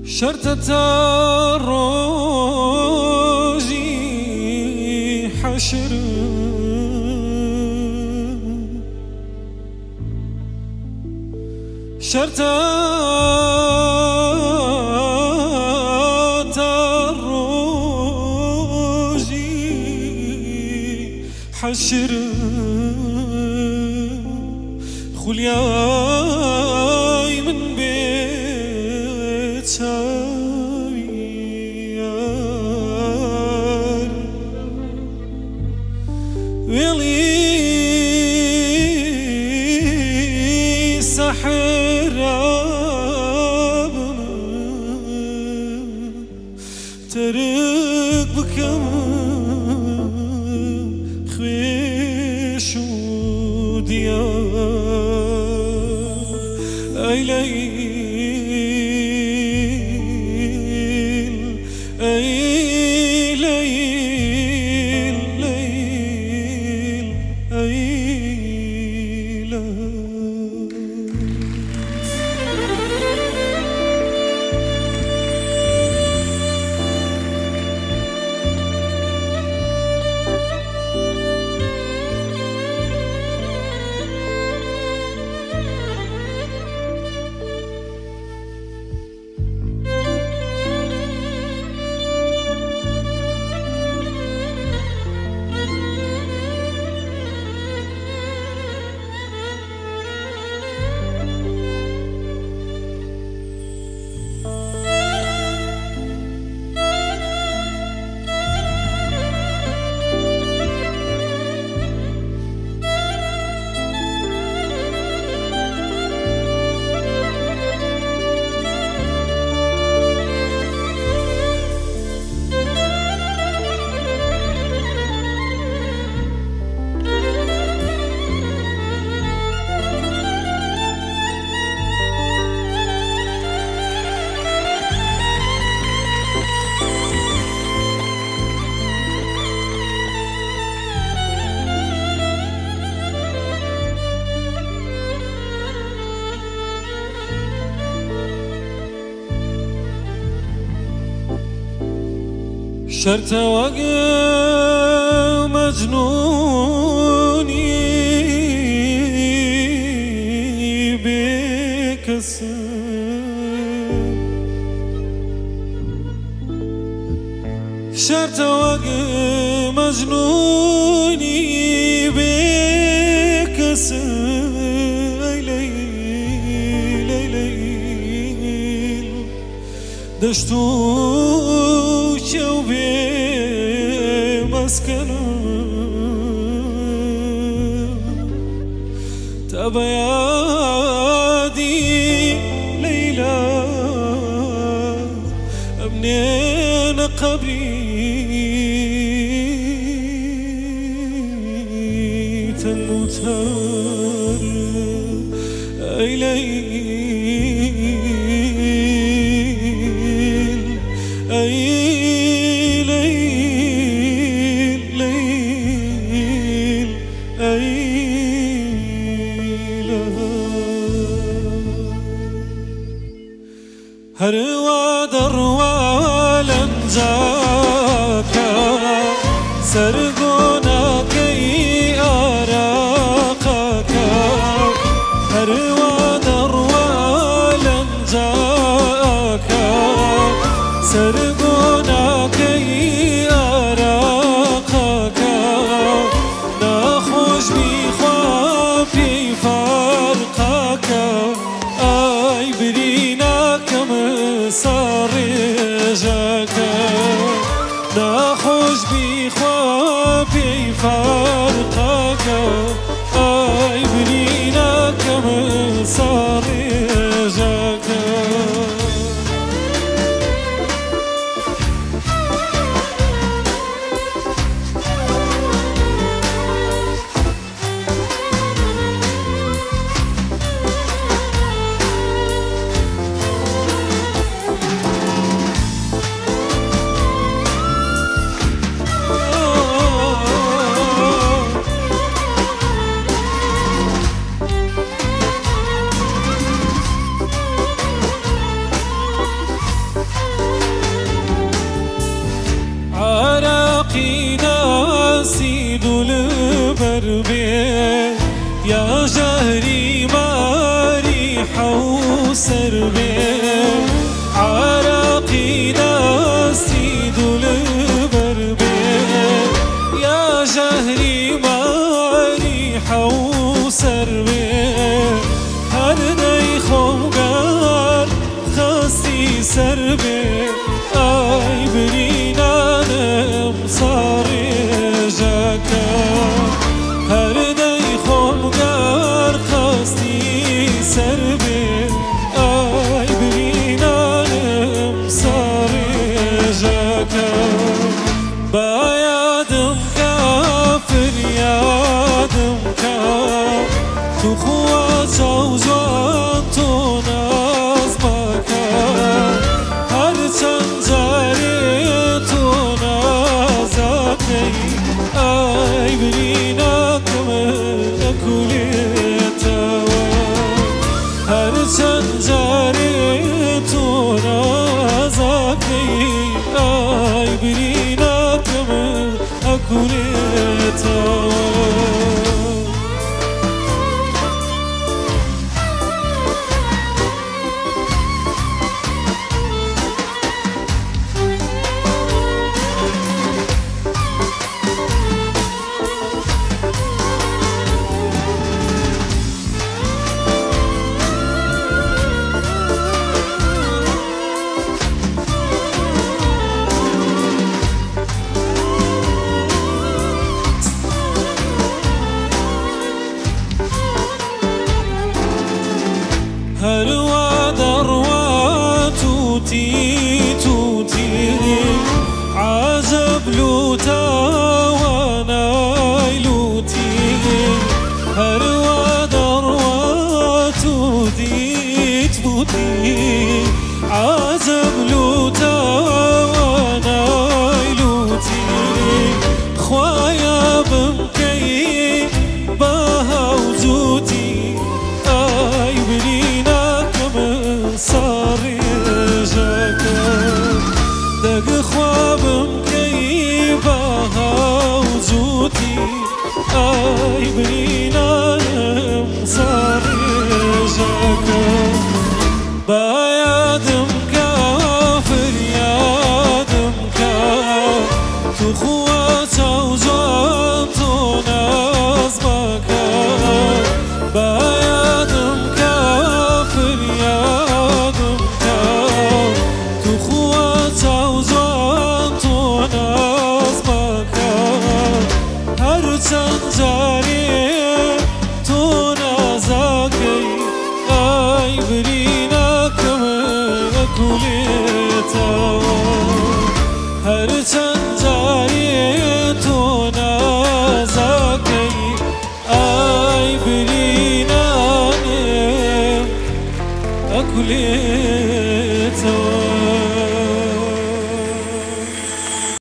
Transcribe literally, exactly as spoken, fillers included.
شرطة الروزي حشر شرطة الروزي حشر خلياي من بيت ساويار ويلي سحر رابنا ترك بكم خويش وديار أي ليل أي ليل ليل أي ليل شرط وقع مجنوني بكسر شرط وقع مجنوني بكسر أي ليل أي ليل دشتو شوبي مسكنه تبيادي ليلى أمنين قبري تنمتر أي ليل أي هروا دروا لنجاكا سرقونا كي أراقاكا هروا دروا لنجاكا سرقونا كي أراقاكا ناخوش بخوابي فارقاكا أي برينا كم صارجك ناخوش بخوابي فارقك أي بنينا كم صارجك سر به ای برینانم ساری جکا هر دی خم گر خستی سر به ای برینانم ساری جکا بایدم که فریادم که تو خواه جوزان تو ناز بکن هر چند جاری تو نازاکی ای بریناکم اکولیتا هر چند جاری تو نازاکی ای بریناکم اکولیتا هروا دروا توتي توتي عزب لوتا وانا لوتي هروا دروا توتي توتي عزب لوتا